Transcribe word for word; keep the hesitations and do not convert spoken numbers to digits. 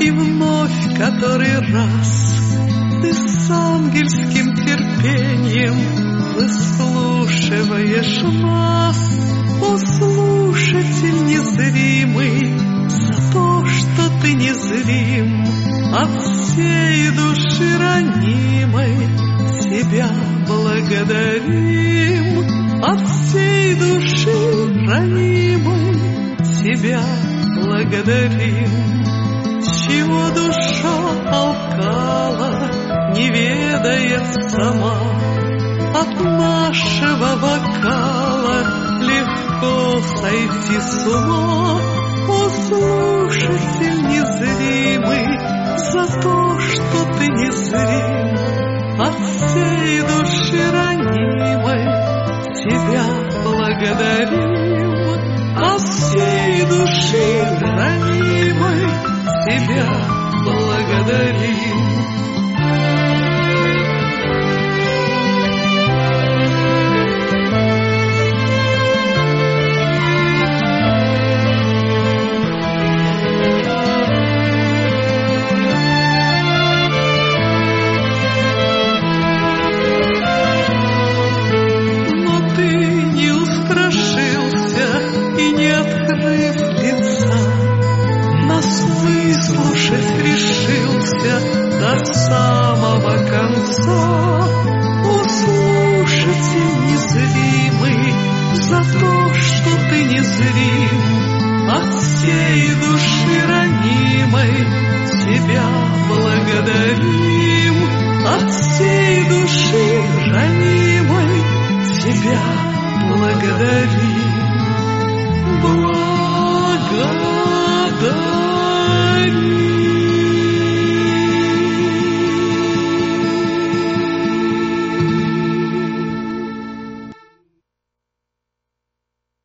И вновь который раз ты с ангельским терпением выслушиваешь нас, о слушатель незримый, за то, что ты незрим, от всей души ранимой тебя благодарим, от всей души ранимой тебя благодарим. Чего душа алкала, не ведает сама, от нашего бокала легко сойти с ума, о слушатель незримый, за то, что ты незрим, от всей души ранимой тебя благодарим, от всей души ранимой тебя благодарим. Но ты не устрашился и не открыв лица, нас выслушать решился до самого конца. О слушатель незримый, за то, что ты незрим, от всей души ранимой тебя благодарим, от всей души ранимой тебя благодарим. Благодарим.